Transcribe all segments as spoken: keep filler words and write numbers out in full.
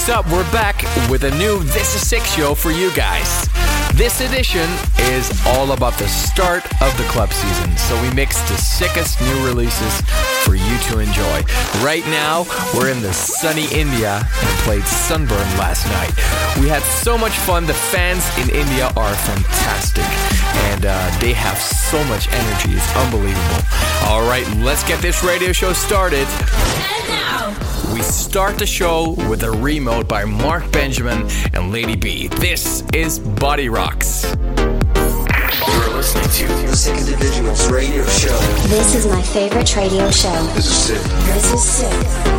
What's up? We're back with a new This Is Sick show for you guys. This edition is all about the start of the club season, so we mixed the sickest new releases for you to enjoy. Right now, we're in the sunny India and played Sunburn last night. We had so much fun. The fans in India are fantastic, and uh, they have so much energy. It's unbelievable. All right, let's get this radio show started. And now, we start the show with a remote by Mark Benjamin and Lady B. This is Body Rocks. You're listening to the Sick Individuals radio show. This is my favorite radio show. This is sick. This is sick.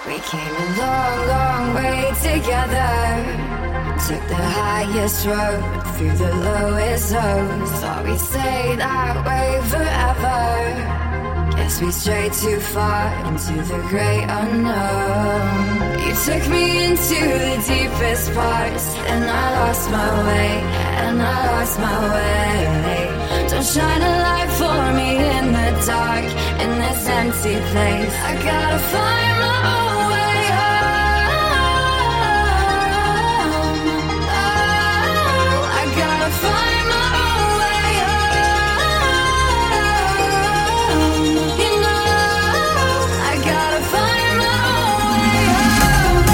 We came a long, long way together. Took the highest road through the lowest zones. Thought we'd stay that way forever. Guess we strayed too far into the great unknown. You took me into the deepest parts, and I lost my way, and I lost my way. Don't shine a light for me in the dark, in this empty place. I gotta find my own way home. Oh, I gotta find my own way home. You know, I gotta find my own way home.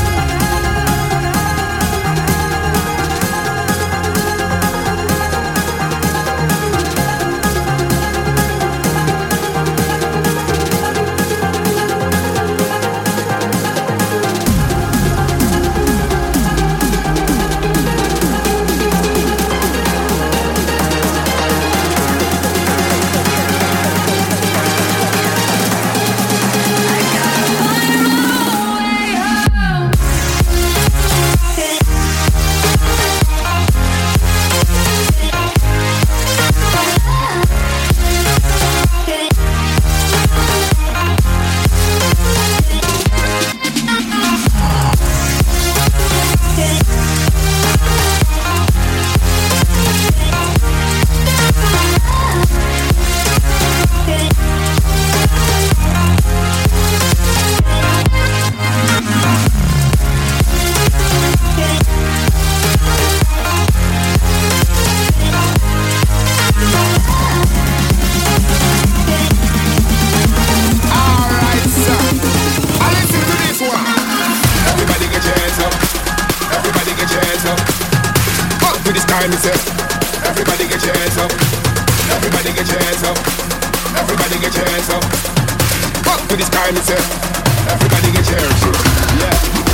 Everybody get your hands up. Everybody get your hands up. Everybody get your hands up. Up to the sky, me say. Everybody get your hands up. Yeah.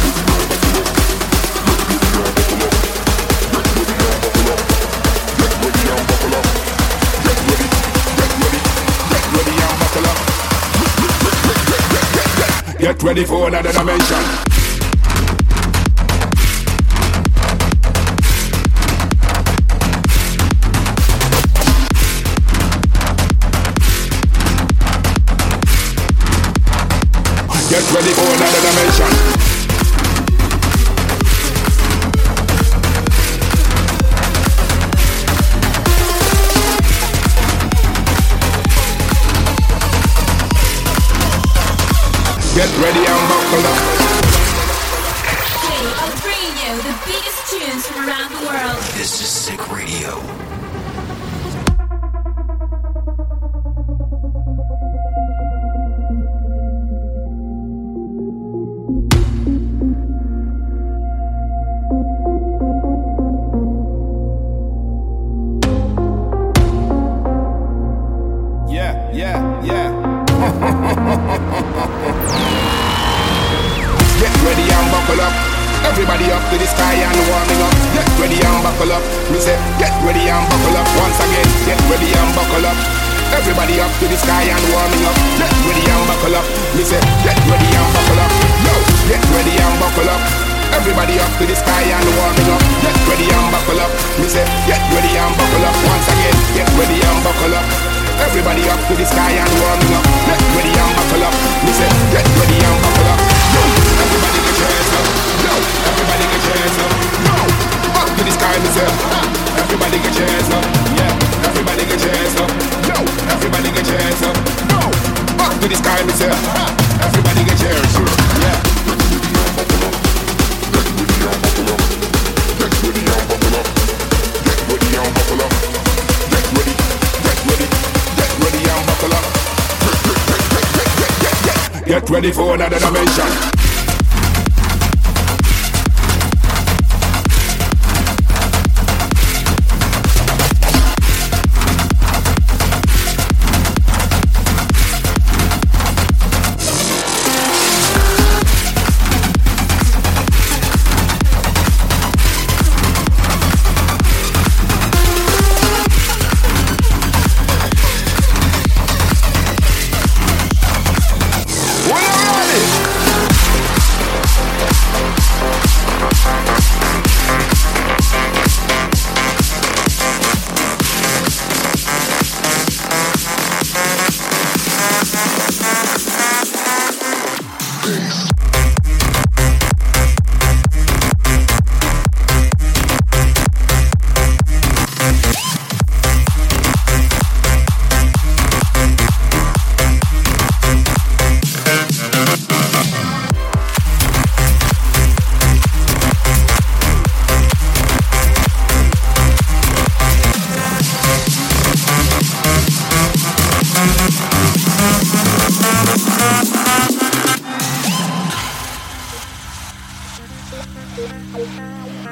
Get ready for another dimension. Get ready for another dimension. Get ready and buckle up. Today I'm bringing you the biggest tunes from around the world. This is Sick Radio. Everybody up to the sky and warming up. Get ready and buckle up. Me say, get ready and buckle up. Once again, get ready and buckle up. Everybody up to the sky and warming up. Get ready and buckle up. Me say, get ready and buckle up. Yo, get ready and buckle up. Everybody up to the sky and warming up. Get ready and buckle up. Me say, get ready and buckle up. Once again, get ready and buckle up. Everybody up to the sky and warming up. Get ready and buckle up. Me say, get ready and buckle up. Yo, everybody get your hands up. Yo, everybody get your hands up. Yo, up to the sky, me say. Everybody get your hands up. Yeah, everybody get your hands up. Yo, everybody get your hands up. Yo, up to the sky, me say. Everybody get your hands up. Yeah. Get ready and buckle up. Get ready and buckle up. Get ready and buckle up. Get ready. Get ready. Get ready and buckle up. Get ready for another dimension.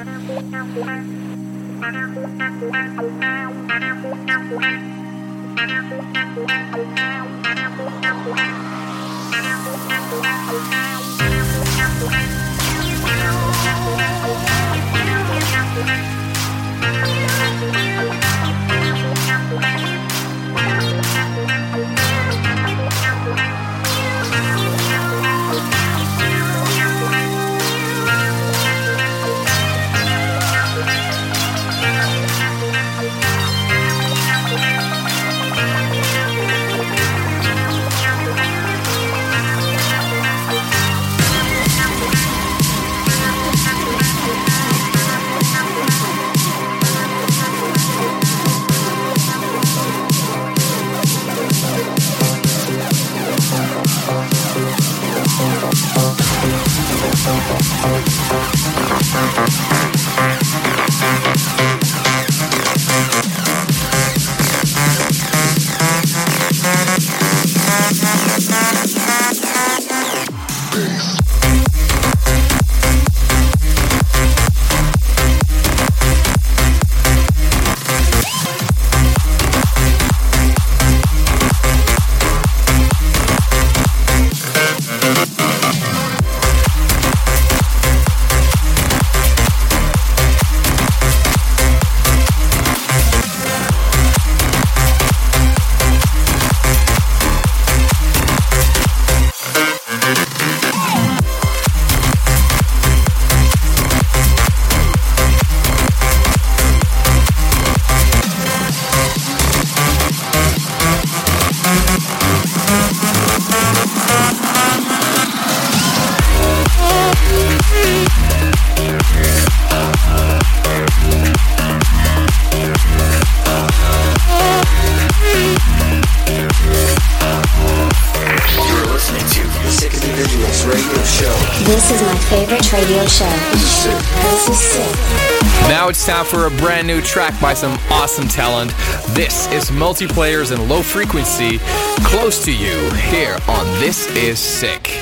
Radio show. This is sick. Now it's time for a brand new track by some awesome talent. This is Multiplayers and Low Frequency, Close to You, here on This Is Sick.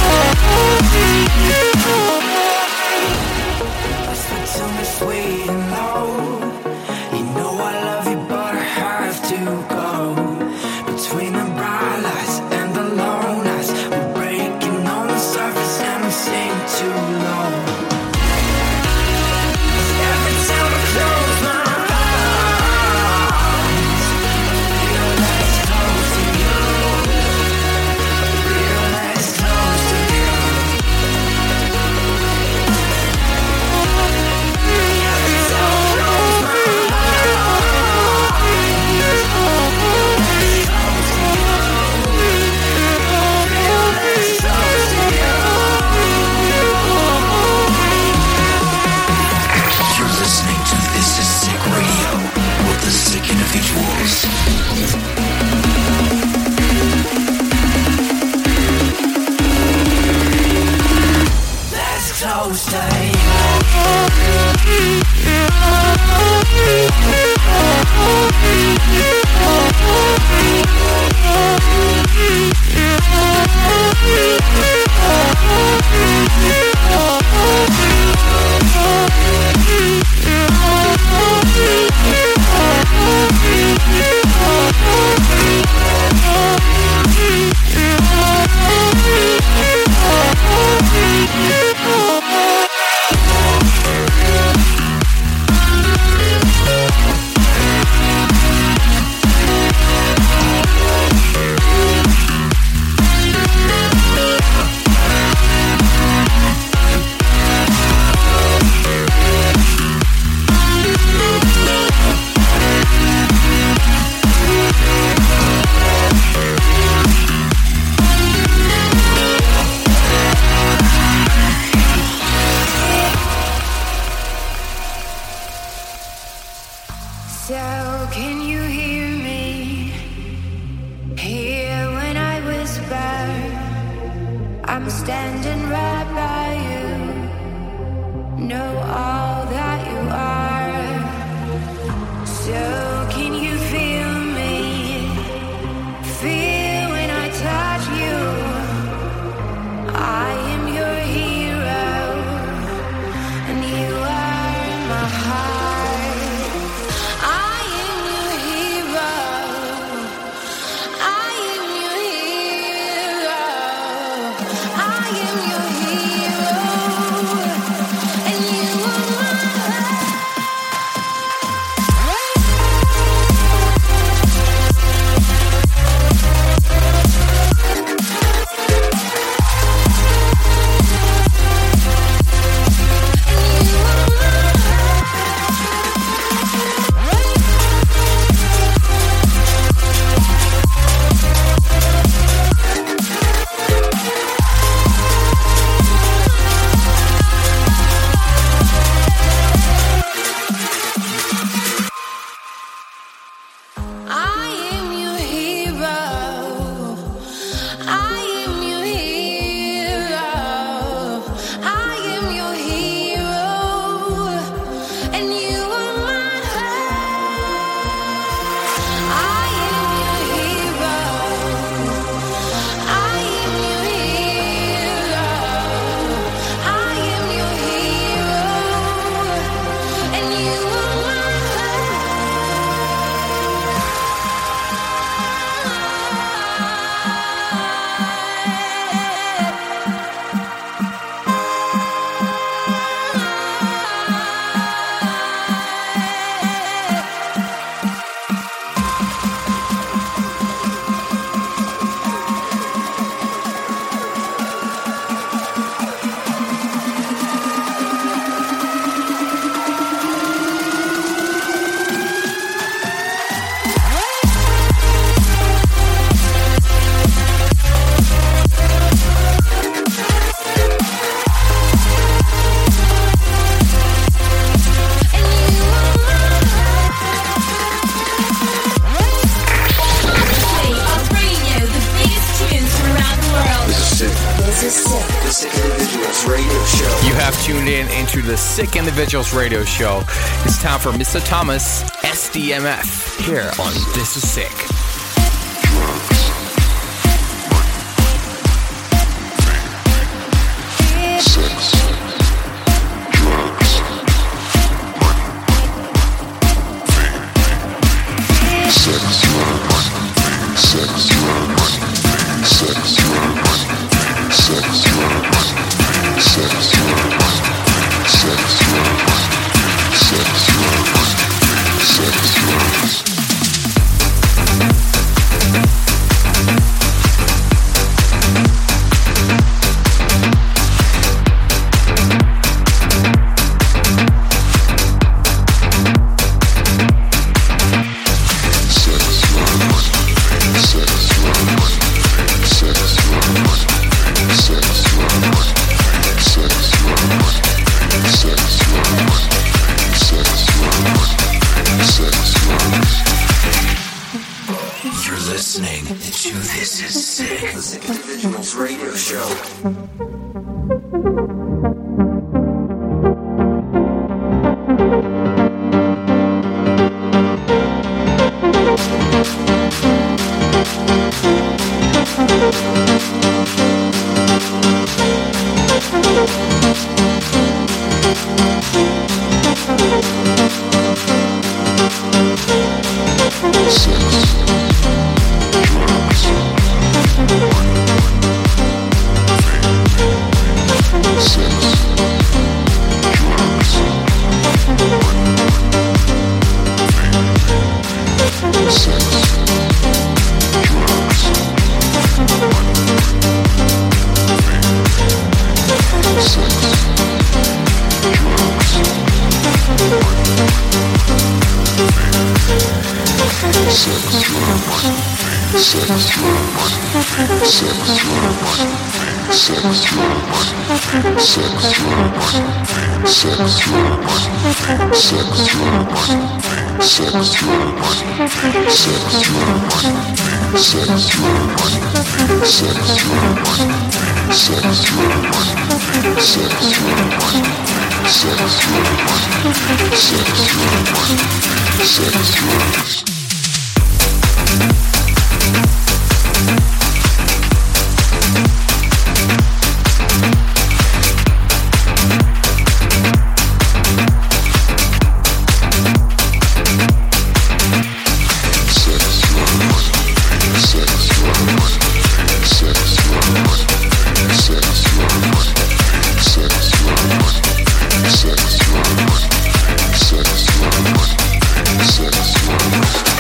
Sweet Into the Sick Individuals radio show. It's time for Mister Thomas S D M F here on This Is Sick. Individuals Radio Show. Sex,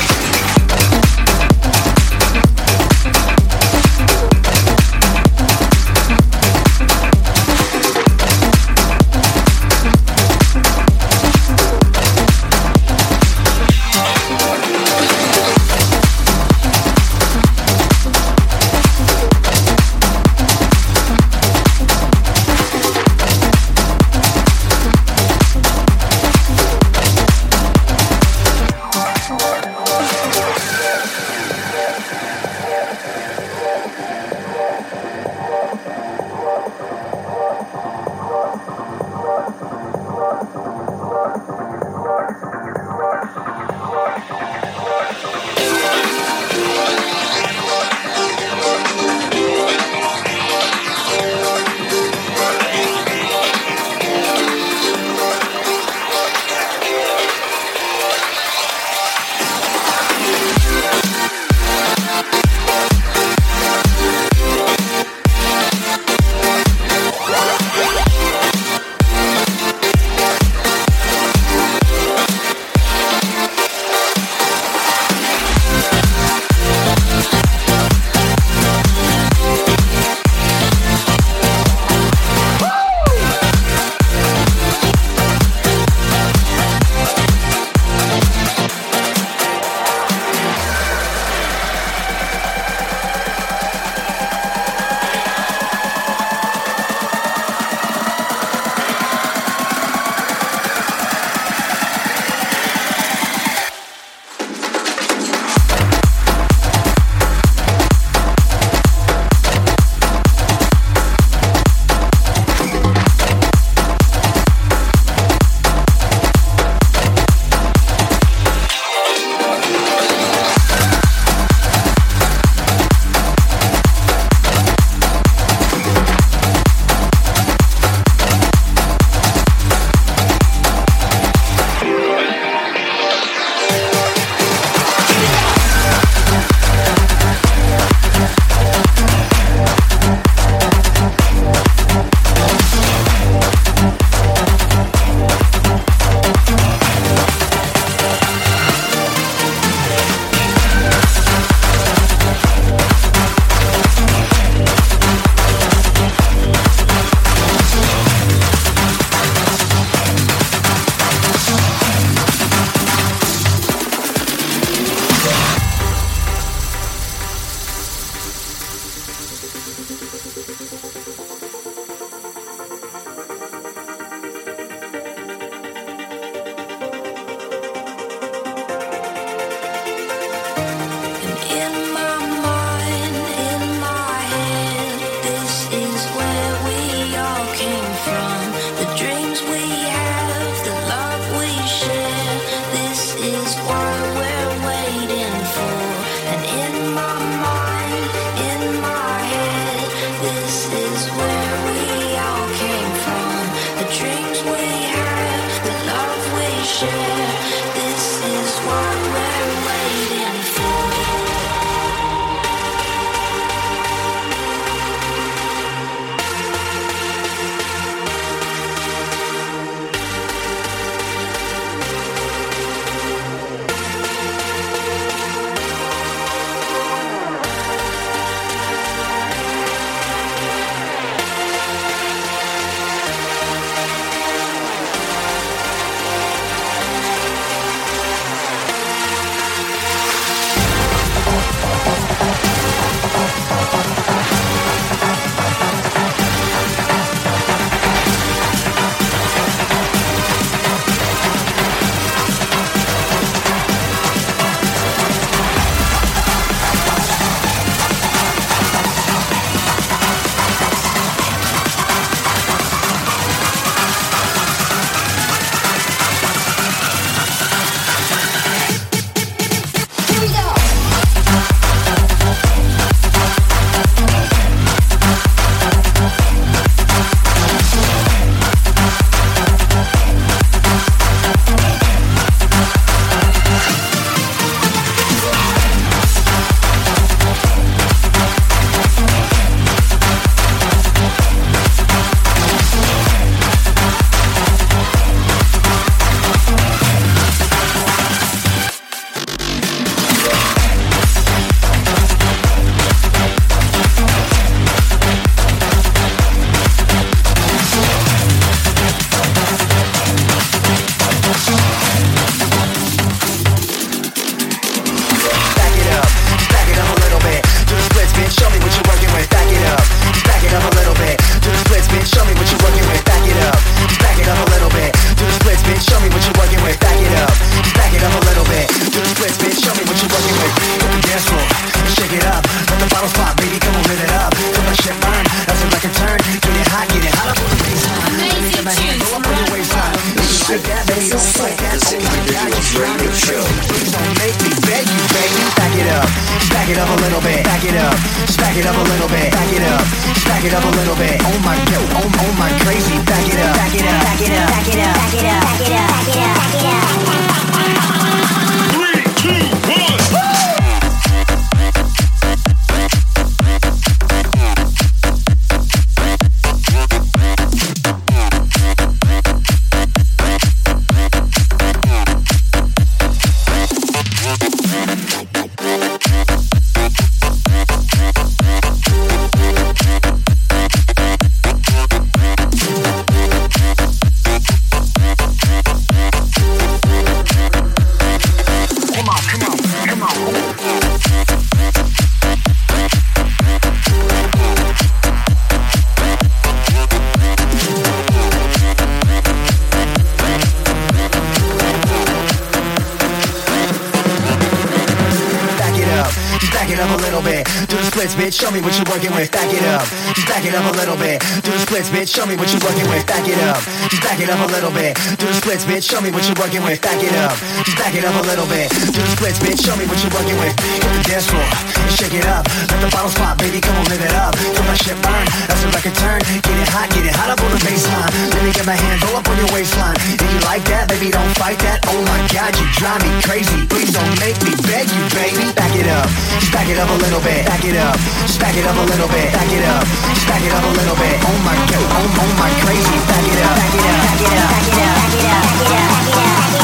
Show me what you're working with, back it up. Just back it up a little bit. Do the splits, bitch. Show me what you're working with, back it up. Just back it up a little bit. Do the splits, bitch. Show me what you're working with, back it up. Just back it up a little bit. Do the splits, bitch. Show me what you're working with. Hit the dance floor and shake it up. Let the bottles pop, baby. Come on, live it up. Feel my shit burn. That's a record turn. Get it hot, get it hot up on the baseline. Let me get my hands all up on your waistline. If you like that, baby, don't fight that. Oh my God, you drive me crazy. Please don't make me beg you, baby. Back it up. Just back it up a little bit. Back it up. Just back it up a little bit. Back it up. Just back it up a little bit. Oh my God. Oh, oh my crazy. Back it up. Back it up. Back it up. Back it up. Back it up. Back it up. Back it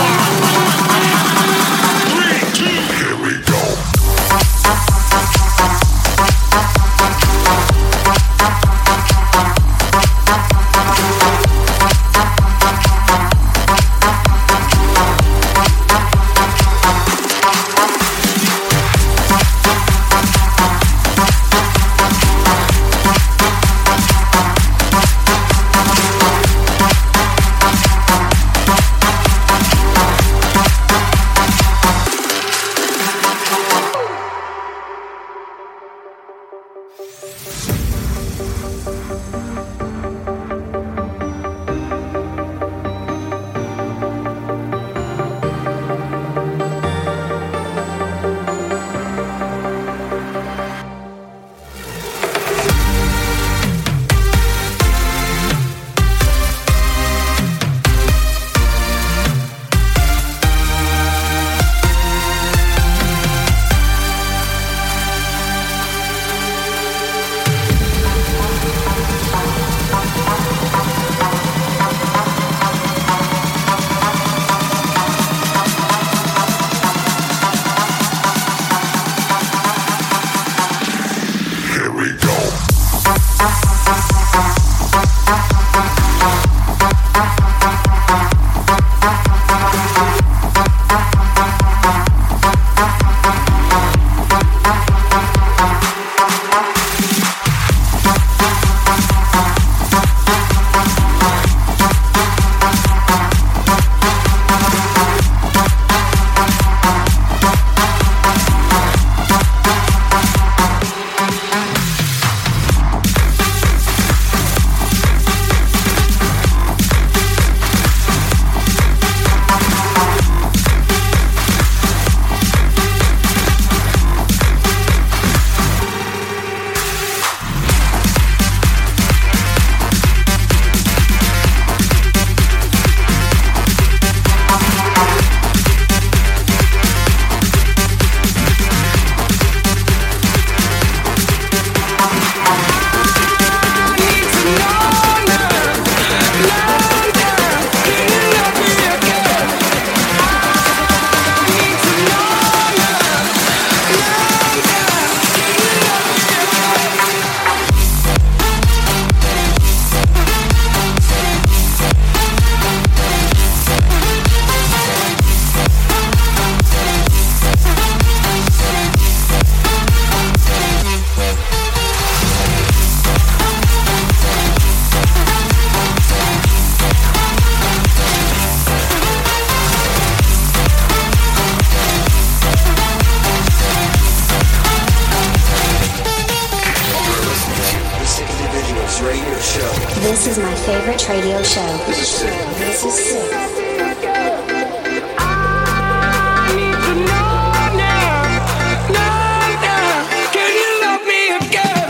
up. Three, two, here we go. is my favorite radio show. This is sick. This is sick. I need to know now, know now. Can you love me again?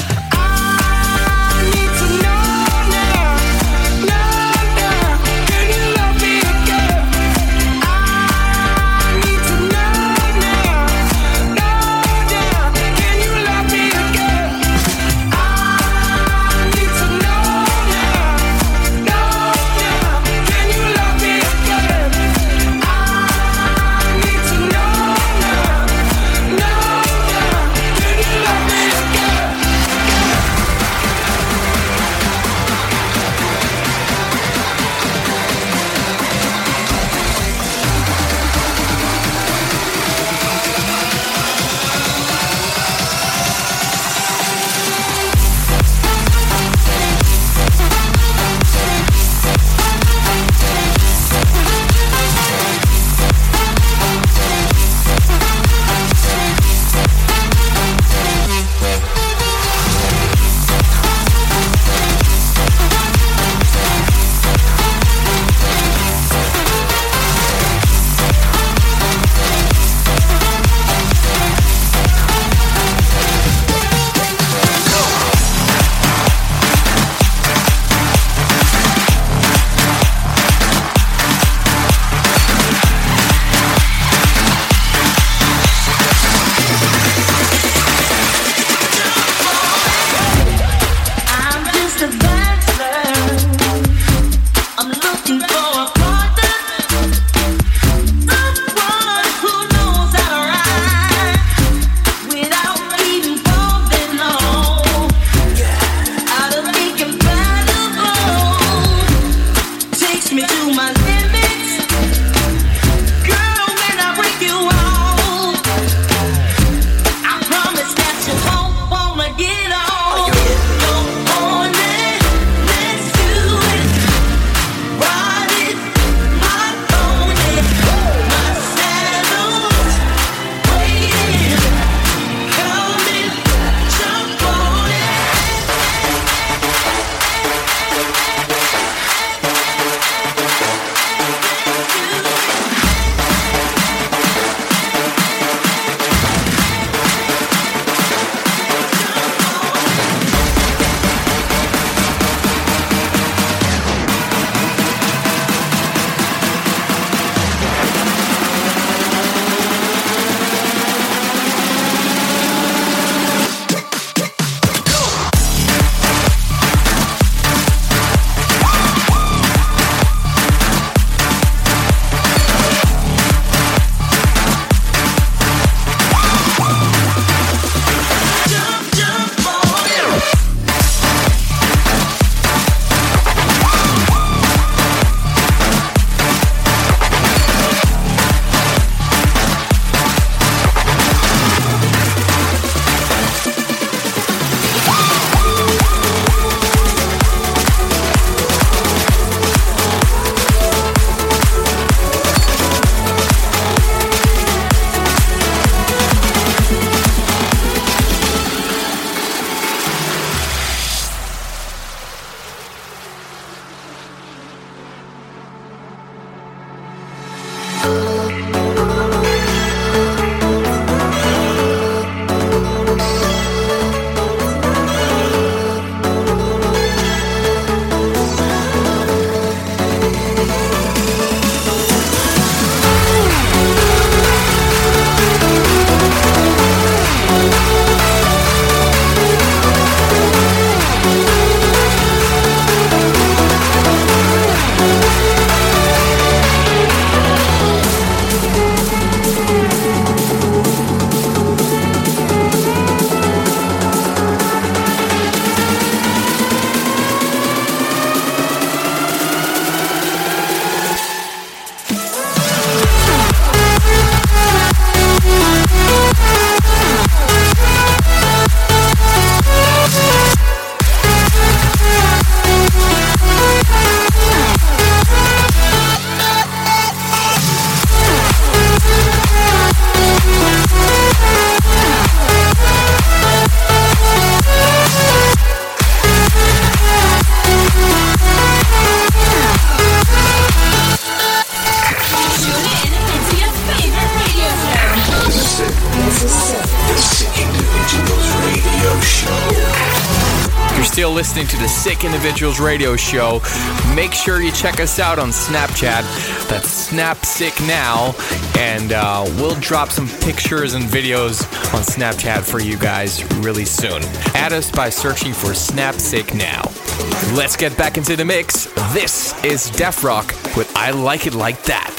I need to know now, know now. Can you love me again? I need to know now, know now. Can you love me again? I need to know now, know now. Can you love me? still listening to the Sick Individuals Radio Show, make sure you check us out on Snapchat. That's Snap Sick Now, and uh, we'll drop some pictures and videos on Snapchat for you guys really soon. Add us by searching for Snap Sick Now. Let's get back into the mix. This is Def Rock with I Like It Like That.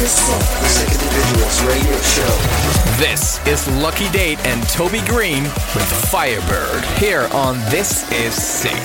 This is Sick. The Sick Individuals Radio Show. This is Lucky Date and Toby Green with Firebird here on This Is Sick.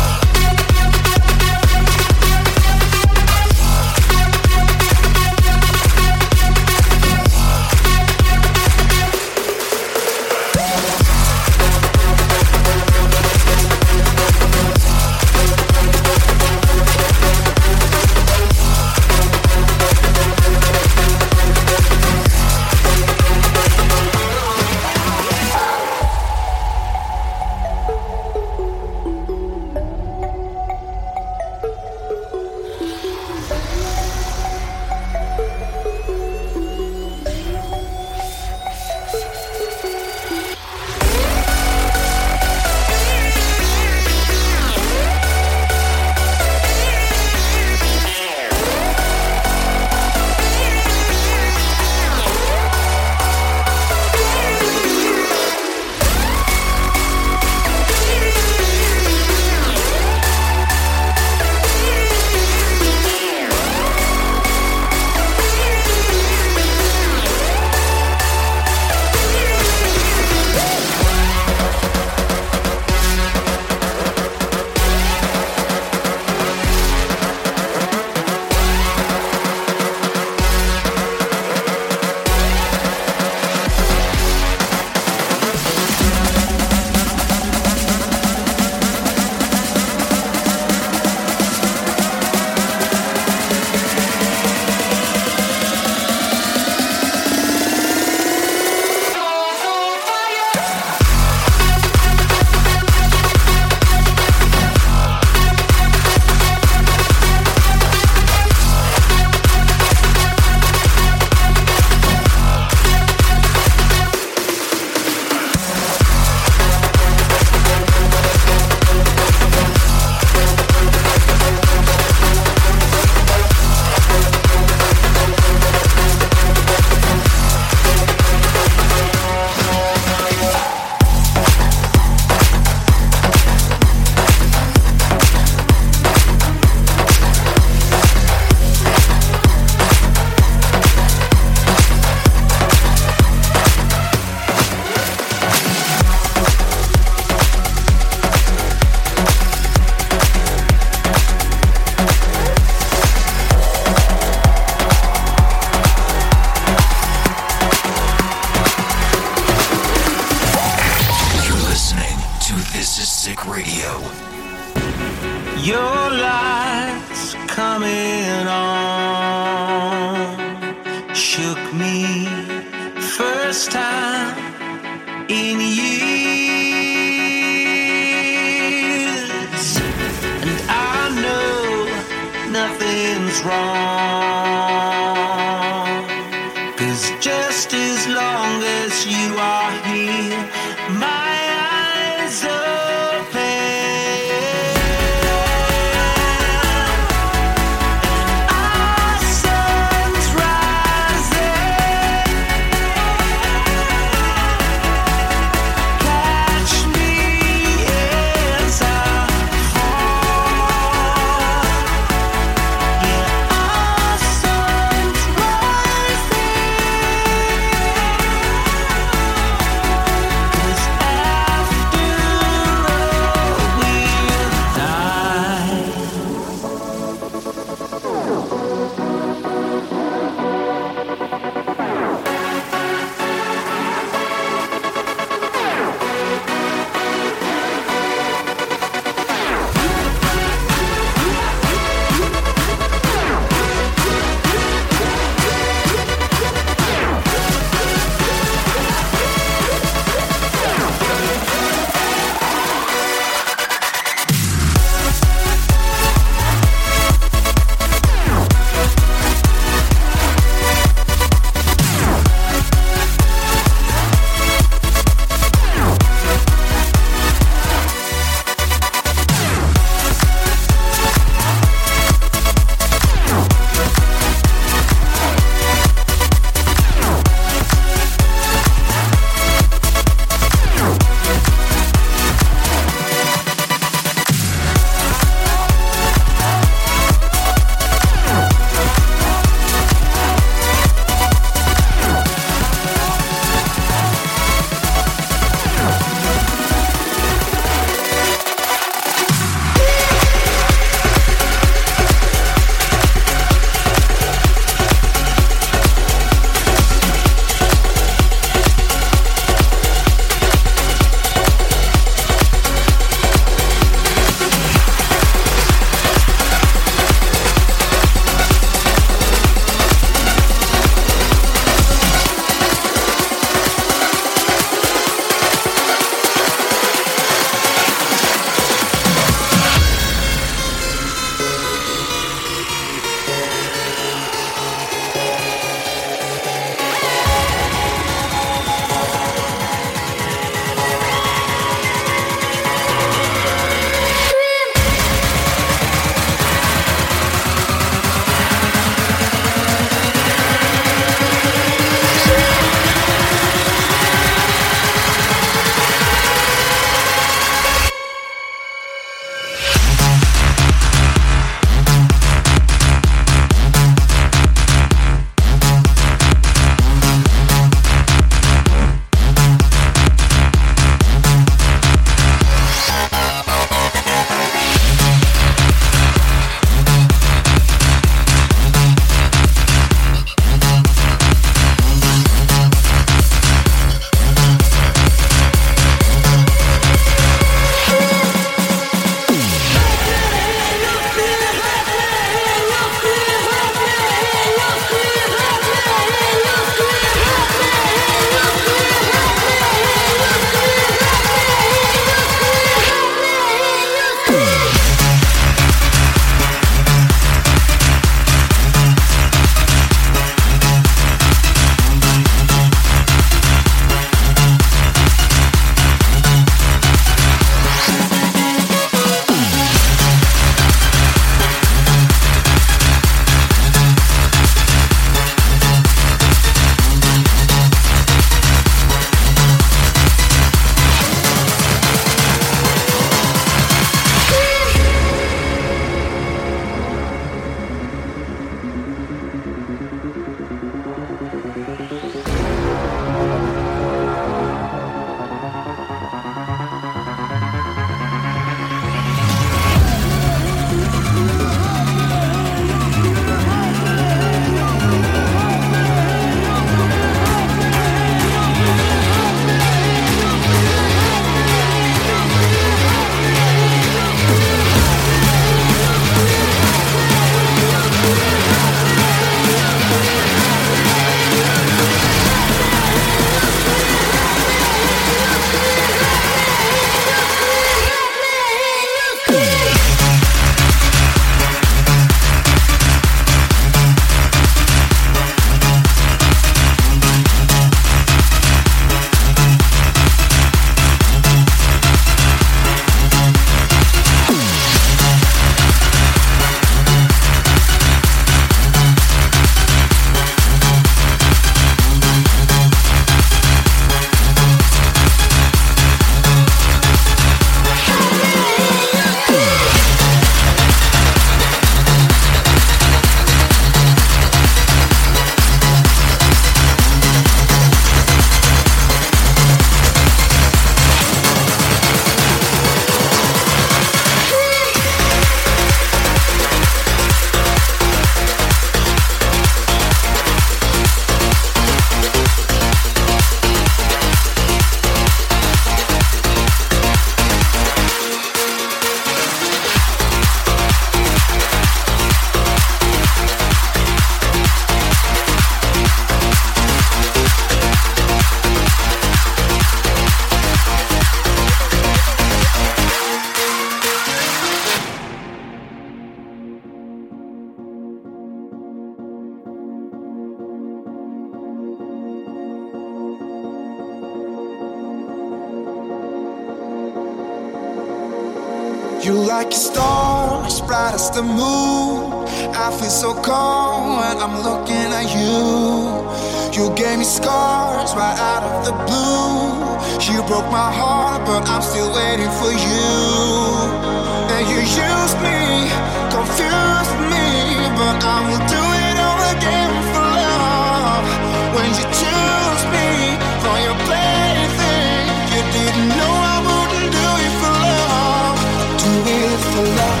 You like a star, as bright as the moon. I feel so calm when I'm looking at you. You gave me scars right out of the blue. You broke my heart, but I'm still waiting for you. And you used me, confused me, but I will do it all again for love. When you choose me for your plaything, you didn't know I wouldn't do it for love. Do it for love.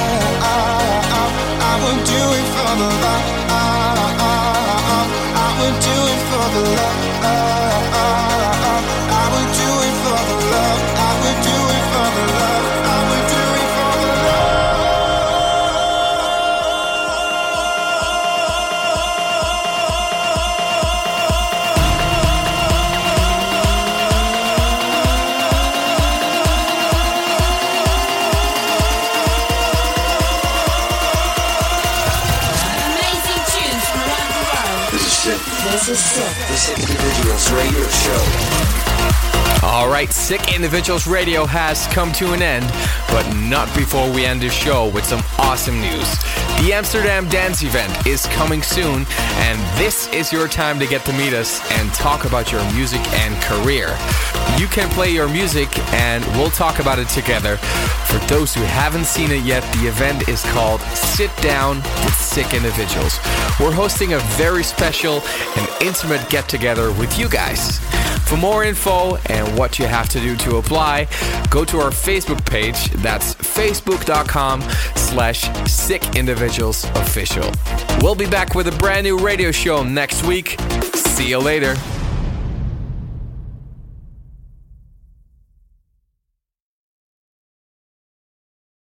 I would do it for the love. I would do it for the love. I would do it for the love. I would do it for the love. I would do it for the This is Sick. The Sick Individuals Radio Show. All right, Sick Individuals Radio has come to an end, but not before we end the show with some awesome news. The Amsterdam Dance Event is coming soon, and this is your time to get to meet us and talk about your music and career. You can play your music, and we'll talk about it together. For those who haven't seen it yet, the event is called Sit Down with Sick Individuals. We're hosting a very special and intimate get-together with you guys. For more info and what you have to do to apply, go to our Facebook page. That's facebook.com slash Sick Individuals Official. We'll be back with a brand new radio show next week. See you later.